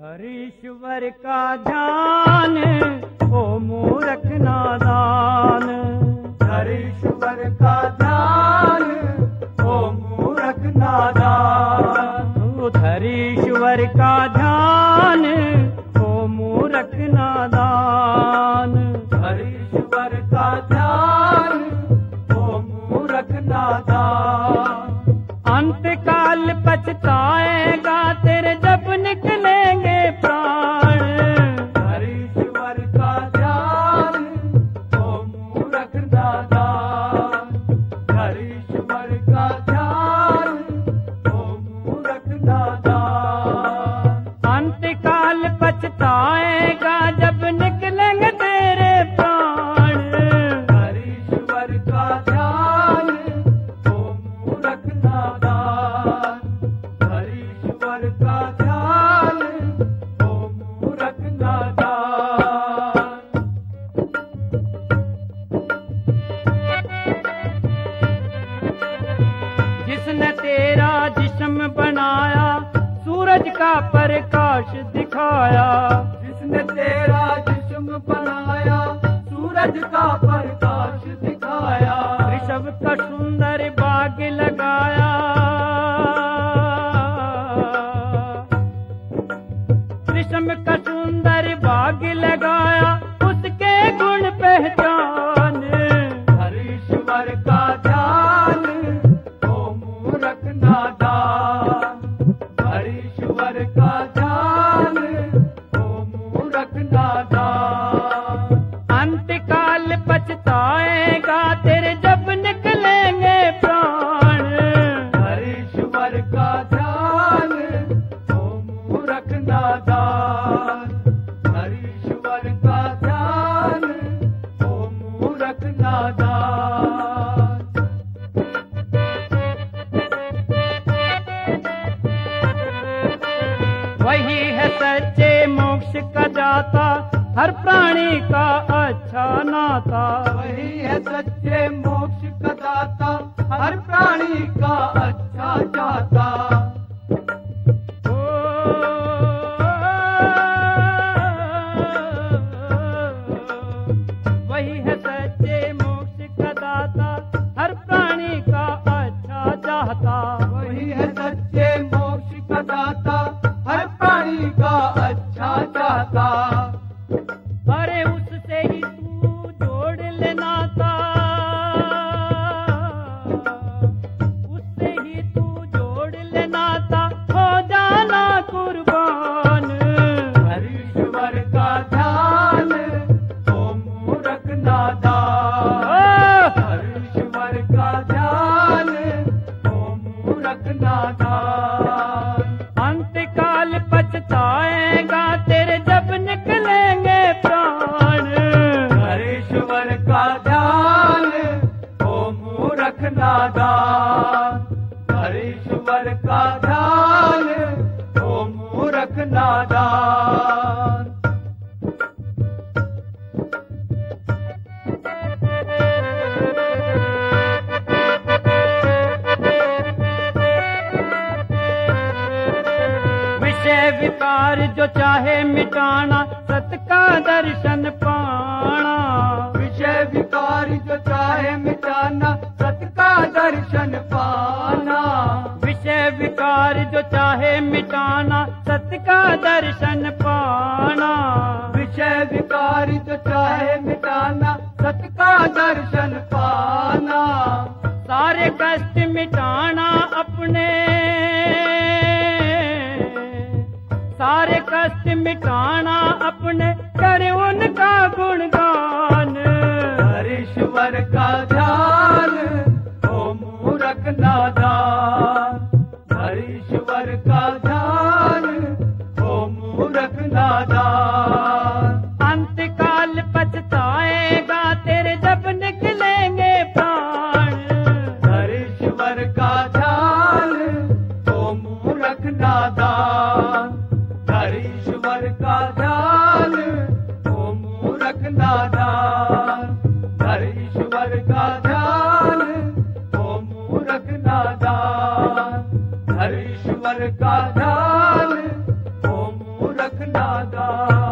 ईश्वर का ध्यान ओ मूर्ख नादान, ईश्वर का ध्यान ओ मूर्ख नादान, ईश्वर का ध्यान ओ मूर्ख नादान, ईश्वर का ध्यान ओ मूर्ख नादान। अंत काल पछताएगा तेरे जब निकलेंगे प्राण, ईश्वर का ध्यान ओ मूर्ख नादान, ईश्वर का ध्यान ओ मूर्ख नादान। अंत काल पछताएगा जब निकलेंगे तेरे प्राण, ईश्वर का ध्यान ओ मूर्ख नादान, ईश्वर का ध्यान ओ मूर्ख नादान। जिसने तेरा जिस्म बनाया सूरज का प्रकाश दिखाया, जिसने तेरा जिस्म बनाया सूरज का प्रकाश दिखाया, ऋषभ का सुंदर बाग लगाया, ऋषभ का सुंदर बाग लगाया उसके गुण पहचान, ईश्वर का ध्यान ओ मूर्ख नादान, ईश्वर का ध्यान ओ मूर्ख नादान। अंत काल पछताएगा तेरे जब निकलेंगे प्राण, ईश्वर का ध्यान ओ मूर्ख नादान, ईश्वर का ध्यान ओ मूर्ख नादान। वही है सच्चे मोक्ष का दाता हर प्राणी का अच्छा नाता, वही है सच्चे मोक्ष का दाता हर प्राणी का अच्छा चाहता। वही है सच्चे मोक्ष का दाता हर प्राणी का अच्छा चाहता, वही है सच्चे मोक्ष का दाता हर प्राणी का अच्छा चाहता। अरे उससे ही तू जोड़ ले नाता, उससे ही तू जोड़ ले नाता हो जाना कुर्बान, ईश्वर का ध्यान ओ मूर्ख नादान, ईश्वर का ध्यान ओ मूर्ख नादान। अंत काल पछताएगा तेरे जब निकलेंगे प्राण, ईश्वर का ध्यान ओ मूर्ख नादान, ईश्वर का ध्यान ओ मूर्ख नादान। विषय विकार जो चाहे मिटाना सत का दर्शन पाना, विषय विकार जो चाहे मिटाना सत का दर्शन पाना, विषय विकार जो चाहे मिटाना सत का दर्शन पाना, विषय विकार जो चाहे मिटाना सत का दर्शन पाना। सारे कष्ट मिटाना अपने, सारे कष्ट मिटाना अपने कर उनका गुणगान, ईश्वर का ध्यान ओ मूर्ख नादान, ईश्वर का ध्यान ओ मूर्ख नादान। अंत काल पछताएगा तेरे जब निकलेंगे प्राण, ईश्वर का ध्यान ओ मूर्ख नादान, ईश्वर का ध्यान ओ मूर्ख नादान, ईश्वर का ध्यान ओ मूर्ख नादान, ईश्वर का ध्यान ओ मूर्ख रखना दाता।